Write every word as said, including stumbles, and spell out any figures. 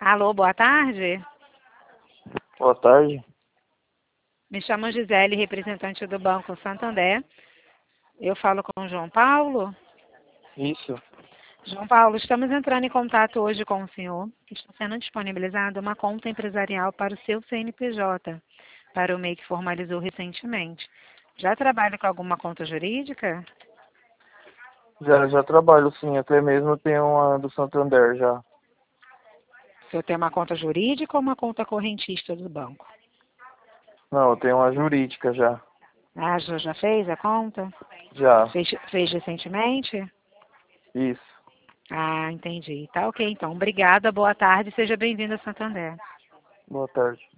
Alô, boa tarde. Boa tarde. Me chamo Gisele, representante do Banco Santander. Eu falo com o João Paulo. Isso. João Paulo, estamos entrando em contato hoje com o senhor. Está sendo disponibilizada uma conta empresarial para o seu C N P J, para o M E I que formalizou recentemente. Já trabalha com alguma conta jurídica? Já, já trabalho sim, até mesmo eu tenho uma do Santander já. O senhor tem uma conta jurídica ou uma conta correntista do banco? Não, eu tenho uma jurídica já. Ah, já já fez a conta? Já. Fez, fez recentemente? Isso. Ah, entendi. Tá ok, então. Obrigada, boa tarde, seja bem-vindo a Santander. Boa tarde.